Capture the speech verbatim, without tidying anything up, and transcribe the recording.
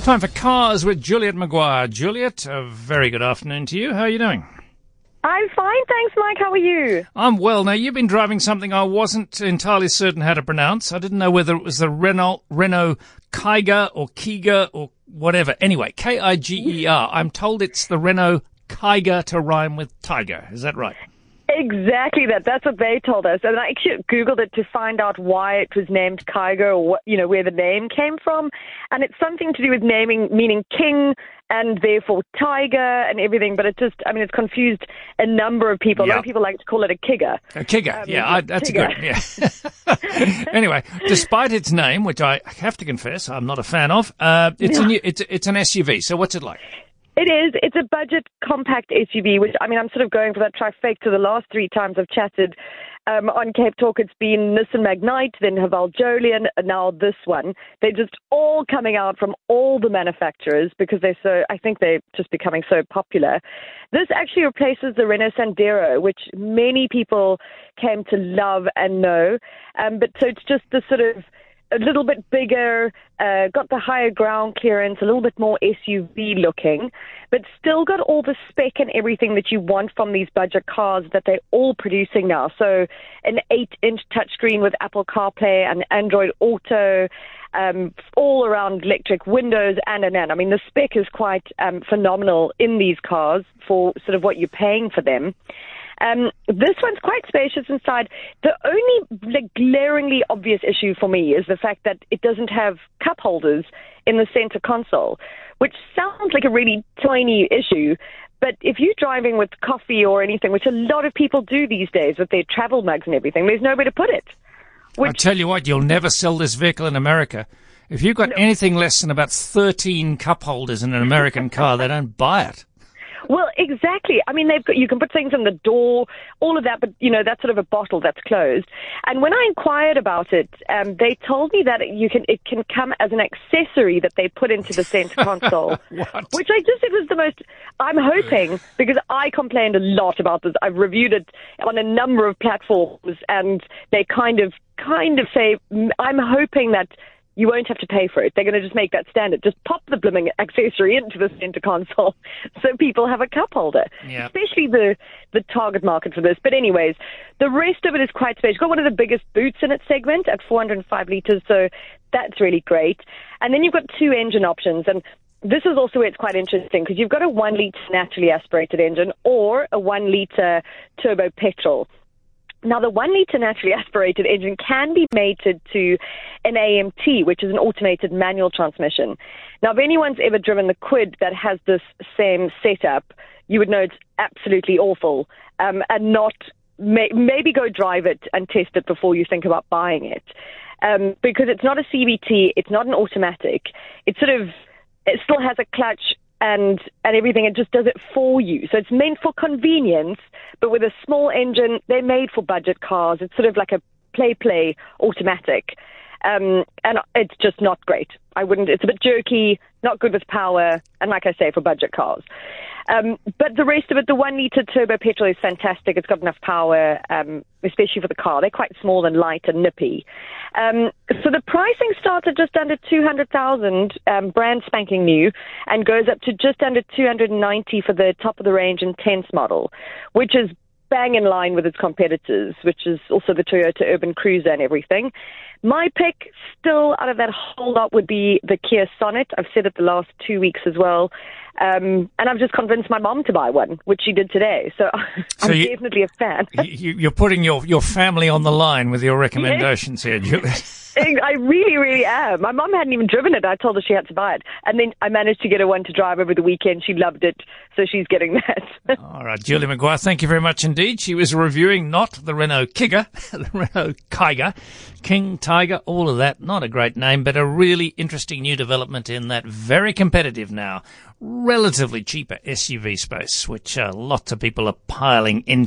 Time for Cars with Juliet Maguire. Juliet, a very good afternoon to you. How are you doing? I'm fine, thanks, Mike. How are you? I'm well. Now, you've been driving something I wasn't entirely certain how to pronounce. I didn't know whether it was the Renault, Renault Kiger or Kiger or whatever. Anyway, K I G E R. I'm told it's the Renault Kiger to rhyme with tiger. Is that right? Exactly that. That's what they told us. And I actually Googled it to find out why it was named Kiger, or what, you know, where the name came from. And it's something to do with naming, meaning king, and therefore tiger and everything. But it just, I mean, it's confused a number of people. Yep. A lot of people like to call it a Kiger. A Kiger, um, yeah, I, that's Kiger. good. Yeah. Anyway, despite its name, which I have to confess I'm not a fan of, uh, it's no. a new, it's it's an S U V. So what's it like? It is. It's a budget compact S U V, which, I mean, I'm sort of going for that trifecta. The last three times I've chatted um, on Cape Talk, it's been Nissan Magnite, then Haval Jolion, and now this one. They're just all coming out from all the manufacturers because they're so, I think they're just becoming so popular. This actually replaces the Renault Sandero, which many people came to love and know. Um, but so it's just the sort of a little bit bigger, uh, got the higher ground clearance, a little bit more S U V looking, but still got all the spec and everything that you want from these budget cars that they're all producing now. So an eight-inch touchscreen with Apple CarPlay and Android Auto, um, all around electric windows and and and. I mean, the spec is quite um, phenomenal in these cars for sort of what you're paying for them. Um, this one's quite spacious inside. The only like, glaringly obvious issue for me is the fact that it doesn't have cup holders in the center console, which sounds like a really tiny issue. But if you're driving with coffee or anything, which a lot of people do these days with their travel mugs and everything, there's nowhere to put it. Which, I'll tell you what, you'll never sell this vehicle in America. If you've got no. anything less than about thirteen cup holders in an American car, they don't buy it. Well, exactly. I mean, they've got, you can put things in the door, all of that, but, you know, that's sort of a bottle that's closed. And when I inquired about it, um, they told me that you can it can come as an accessory that they put into the center console, which I just, it was the most, I'm hoping, because I complained a lot about this. I've reviewed it on a number of platforms, and they kind of, kind of say, I'm hoping that you won't have to pay for it. They're going to just make that standard. Just pop the blooming accessory into the center console so people have a cup holder, yeah. especially the, the target market for this. But anyways, the rest of it is quite spacious. Got one of the biggest boots in its segment at four hundred five litres, so that's really great. And then you've got two engine options, and this is also where it's quite interesting because you've got a one litre naturally aspirated engine or a one litre turbo petrol. Now, the one litre naturally aspirated engine can be mated to an A M T, which is an automated manual transmission. Now, if anyone's ever driven the Kwid that has this same setup, you would know it's absolutely awful, um, and not may, maybe go drive it and test it before you think about buying it, um, because it's not a C V T, it's not an automatic. It sort of it still has a clutch and and everything. It just does it for you. So it's meant for convenience, but with a small engine. They're made for budget cars. It's sort of like a play-play automatic. Um, and it's just not great. I wouldn't, it's a bit jerky, not good with power, and like I say, for budget cars. Um, but the rest of it, the one litre turbo petrol is fantastic. It's got enough power, um, especially for the car. They're quite small and light and nippy. Um, so the pricing starts at just under two hundred thousand, um, brand spanking new, and goes up to just under two hundred ninety for the top of the range Intense model, which is bang in line with its competitors, which is also the Toyota Urban Cruiser and everything. My pick still out of that whole lot would be the Kia Sonet. I've said it the last two weeks as well. Um, and I've just convinced my mom to buy one, which she did today. So, so I'm you, definitely a fan. you, you're putting your, your family on the line with your recommendations yes. here, Julie. I really, really am. My mum hadn't even driven it. I told her she had to buy it. And then I managed to get her one to drive over the weekend. She loved it, so she's getting that. All right, Julie Maguire, thank you very much indeed. She was reviewing not the Renault Kiger, the Renault Kiger, King, Tiger, all of that. Not a great name, but a really interesting new development in that very competitive now, relatively cheaper S U V space, which uh, lots of people are piling into.